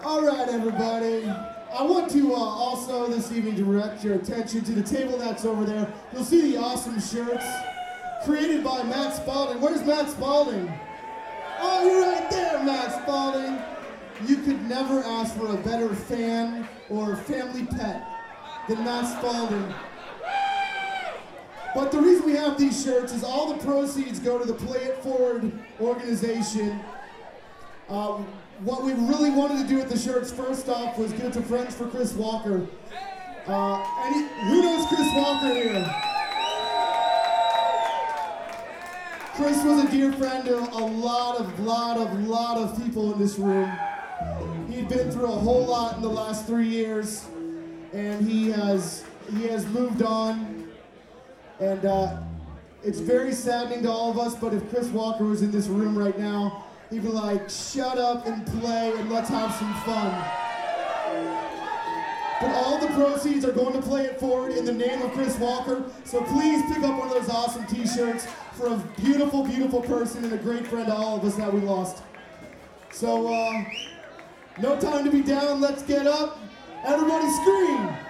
All right, everybody. I want to also this evening direct your attention to the table that's over there. You'll see the awesome shirts created by Matt Spalding. Where's Matt Spalding? Oh, you're right there, Matt Spalding. You could never ask for a better fan or family pet than Matt Spalding. But the reason we have these shirts is all the proceeds go to the Play It Forward organization. What we really wanted to do with the shirts, first off, was give it to Friends for Chris Walker. Who knows Chris Walker here? Chris was a dear friend of a lot of people in this room. He'd been through a whole lot in the last 3 years, and he has moved on. And it's very saddening to all of us, but if Chris Walker was in this room right now, he'd be like, shut up and play and let's have some fun. But all the proceeds are going to Play It Forward in the name of Chris Walker, so please pick up one of those awesome t-shirts for a beautiful, beautiful person and a great friend to all of us that we lost. So, no time to be down, let's get up. Everybody scream!